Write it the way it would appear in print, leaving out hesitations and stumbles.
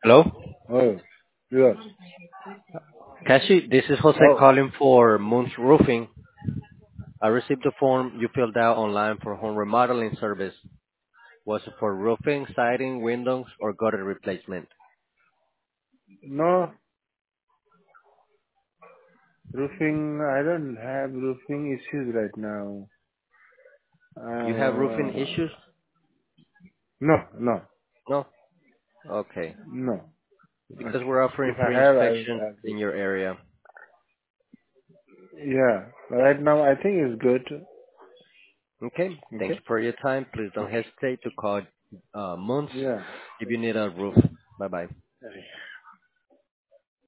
Hello? Oh, yes. Kashi, this is Jose Oh, calling for Moon's Roofing. I received the form you filled out online for home remodeling service. Was it for roofing, siding, windows, or gutter replacement? no, roofing, I don't have roofing issues right now. You have roofing issues? No, no, No? Okay. no. Because we're offering If I free have, inspections I'll do. in your area. Yeah, right now I think it's good. Okay. Thank Okay? you for your time. Please don't hesitate to call Moons Yeah. if you need a roof. Bye-bye.